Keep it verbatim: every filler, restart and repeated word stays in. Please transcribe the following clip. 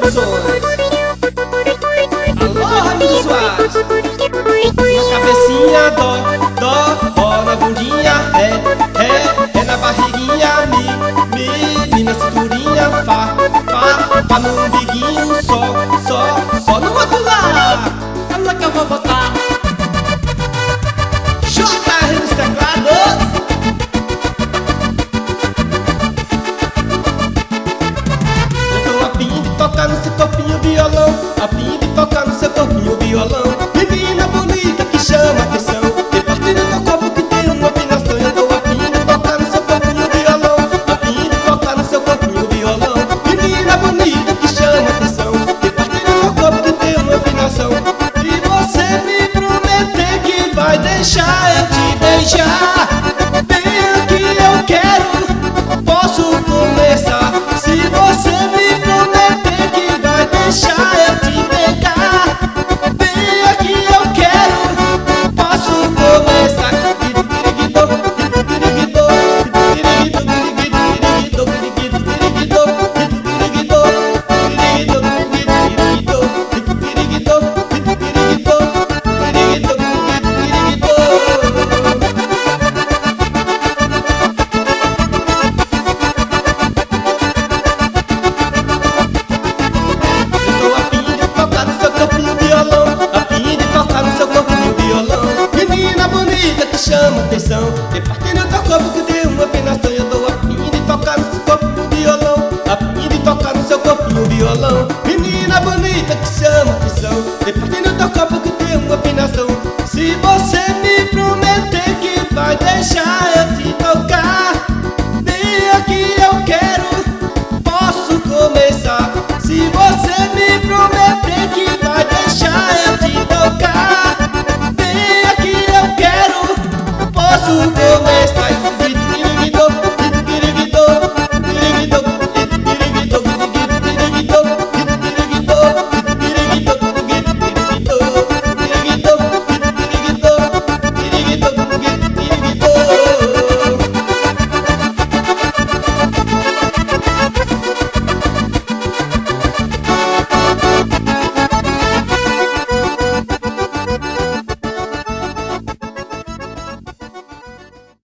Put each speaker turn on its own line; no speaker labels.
Produções. Alô, Ramiro Soares. Na cabecinha, dó, dó, dó na bundinha, ré, ré, ré na barriguinha, mi, mi, mi na cinturinha, fá, fá, fá no umbiguinho, sol, sol, sol no outro lado.
Olha que eu vou botar.
J R nos teclados. Eu tô a fim de tocar no seu corpinho violão, a fim de tocar no seu corpinho violão. Menina bonita que chama atenção, e parte do teu corpo que tem uma afinação. Eu tô a fim de tocar no seu corpinho violão, a fim de tocar no seu corpinho violão. Menina bonita que chama atenção, e parte do teu corpo que tem uma afinação. E você me prometer que vai deixar eu te beijar, bem que eu quero, posso começar. Se você me prometer que vai deixar eu te pegar, bem aqui eu quero, posso começar. Chama atenção, e parte no teu corpo que tem uma afinação. Eu tô a fim de tocar no seu corpinho violão, a fim de tocar no seu corpinho violão. Menina bonita que chama atenção, e parte no teu corpo que tem uma afinação. Se você me prometer que vai deixar eu te tocar,